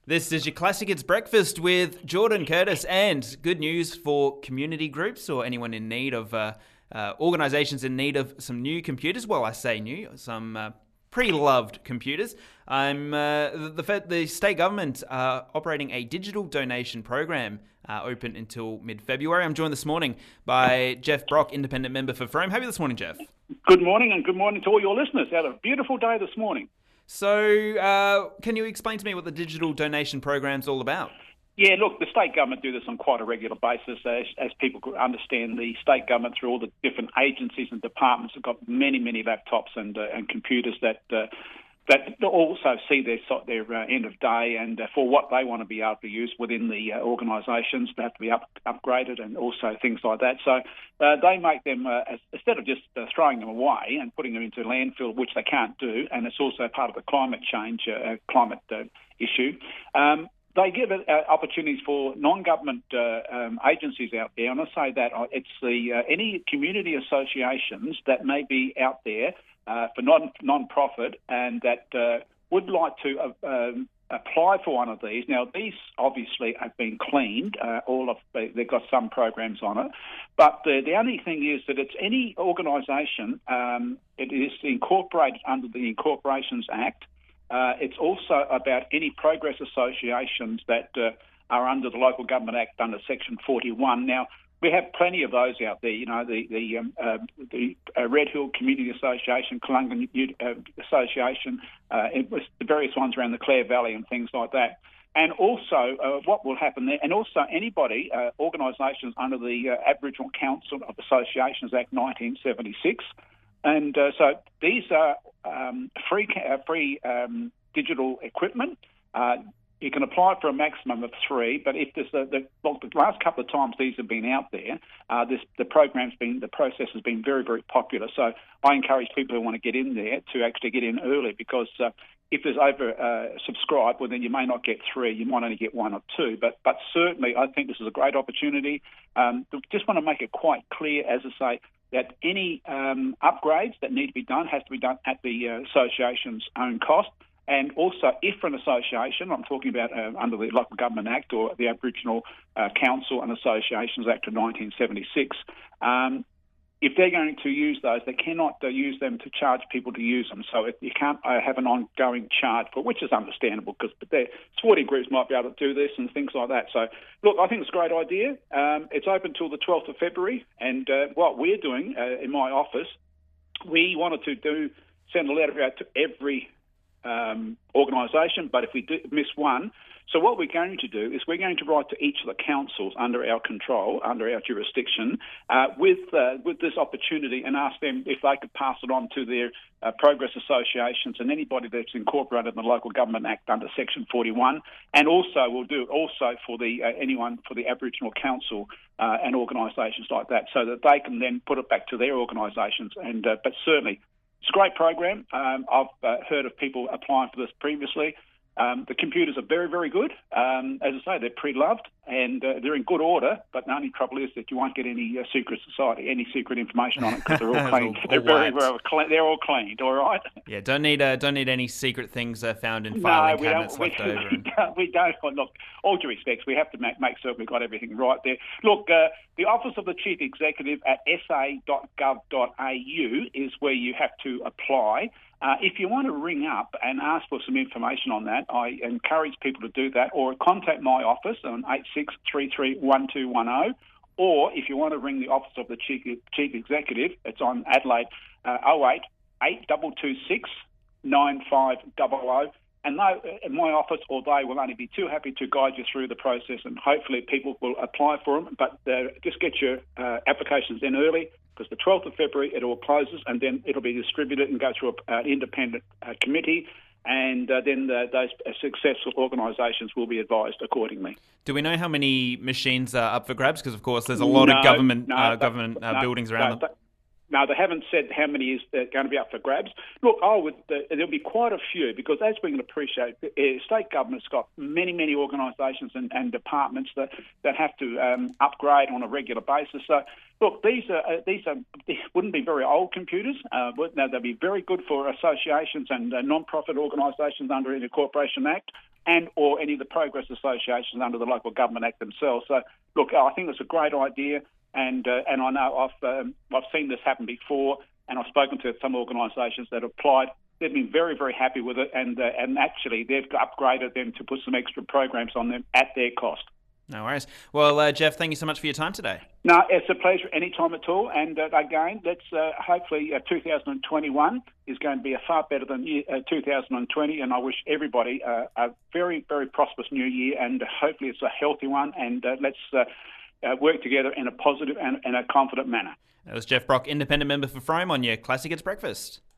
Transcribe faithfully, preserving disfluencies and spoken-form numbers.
This is your Classic It's Breakfast with Jordan Curtis, and good news for community groups or anyone in need of, uh, uh, organisations in need of some new computers. Well, I say new, some uh, pre-loved computers. I'm uh, the, the the state government uh, operating a digital donation program uh, open until mid-February. I'm joined this morning by Jeff Brock, independent member for Frome. How are you this morning, Jeff? Good morning, and good morning to all your listeners. Had a beautiful day this morning. So, uh, can you explain to me what the digital donation program's all about? Yeah, look, the state government do this on quite a regular basis. As, as people understand, the state government, through all the different agencies and departments, have got many, many laptops and uh, and computers that uh, that also see their their uh, end of day, and uh, for what they want to be able to use within the uh, organisations, they have to be up, upgraded, and also things like that. So uh, they make them, uh, as, instead of just uh, throwing them away and putting them into landfill, which they can't do, and it's also part of the climate change uh, climate uh, issue. Um, They give uh, opportunities for non-government uh, um, agencies out there, and I say that uh, it's the uh, any community associations that may be out there uh, for non non-profit and that uh, would like to uh, um, apply for one of these. Now, these obviously have been cleaned. Uh, all of they've got some programs on it, but the, the only thing is that it's any organisation. Um, it is incorporated under the Incorporations Act. Uh, it's also about any progress associations that uh, are under the Local Government Act under Section forty-one. Now, we have plenty of those out there. You know, the the, um, uh, the uh, Red Hill Community Association, Kalunga uh, Association, uh, it was the various ones around the Clare Valley and things like that. And also, uh, what will happen there, and also anybody, uh, organisations under the uh, Aboriginal Council of Associations Act nineteen seventy-six. And uh, so these are um, free uh, free um, digital equipment. Uh, you can apply for a maximum of three, but if there's a, the, well, the last couple of times these have been out there, uh, this, the program's been, the process has been very, very popular. So I encourage people who want to get in there to actually get in early, because uh, if there's over uh, subscribed, well, then you may not get three. You might only get one or two. But but certainly, I think this is a great opportunity. Um, just want to make it quite clear, as I say, that any um, upgrades that need to be done has to be done at the uh, association's own cost. And also, if an association, I'm talking about uh, under the Local Government Act or the Aboriginal uh, Council and Associations Act of nineteen seventy-six, um, if they're going to use those, they cannot uh, use them to charge people to use them. So if you can't uh, have an ongoing charge for, which is understandable, because sporting groups might be able to do this and things like that. So, look, I think it's a great idea. Um, it's open till the twelfth of February, and uh, what we're doing uh, in my office, we wanted to do send a letter out to every um, organisation, but if we do miss one, so what we're going to do is we're going to write to each of the councils under our control, under our jurisdiction, uh, with uh, with this opportunity, and ask them if they could pass it on to their uh, progress associations and anybody that's incorporated in the Local Government Act under Section forty-one. And also we'll do it also for the uh, anyone for the Aboriginal Council uh, and organisations like that, so that they can then put it back to their organisations. And uh, but certainly, it's a great program. Um, I've uh, heard of people applying for this previously. Um, the computers are very, very good. Um, as I say, they're pre-loved and uh, they're in good order, but the only trouble is that you won't get any uh, secret society, any secret information on it, because they're all cleaned. all, they're all very well clean. They're all cleaned, all right? Yeah, don't need uh, don't need any secret things uh, found in filing no, we cabinets don't, left we, over. We don't, we don't. Well, look, all due respects, we have to make, make certain we've got everything right there. Look, uh, the Office of the Chief Executive at s a dot gov dot a u is where you have to apply. Uh, if you want to ring up and ask for some information on that, I encourage people to do that, or contact my office on eight six three three one two one zero, or if you want to ring the Office of the Chief, Chief Executive, it's on Adelaide, uh, oh eight eight two two six nine five zero zero. And they, in my office, or they will only be too happy to guide you through the process, and hopefully people will apply for them. But uh, just get your uh, applications in early, because the twelfth of February it all closes, and then it'll be distributed and go through an independent uh, committee, and uh, then the, those uh, successful organisations will be advised accordingly. Do we know how many machines are up for grabs? Because, of course, there's a lot no, of government no, uh, but, government uh, no, buildings around no, them. No, they haven't said how many is uh, going to be up for grabs. Look, I would. Uh, there'll be quite a few, because as we can appreciate, the uh, state government's got many, many organisations and, and departments that, that have to um, upgrade on a regular basis. So, look, these are uh, these are these wouldn't be very old computers. Uh, but, no, they'll be very good for associations and uh, non-profit organisations under the Corporation Act. and or any of the progress associations under the Local Government Act themselves. So, look, I think it's a great idea, and uh, and I know I've um, I've seen this happen before, and I've spoken to some organisations that applied. They've been very, very happy with it, and uh, and actually they've upgraded them to put some extra programs on them at their cost. No worries. Well, uh, Jeff, thank you so much for your time today. No, it's a pleasure anytime at all. And uh, again, let's uh, hopefully uh, two thousand twenty-one is going to be a far better than uh, two thousand twenty. And I wish everybody uh, a very, very prosperous new year. And hopefully it's a healthy one. And uh, let's uh, uh, work together in a positive and, and a confident manner. That was Jeff Brock, independent member for Frome, on your Classic Hits Breakfast.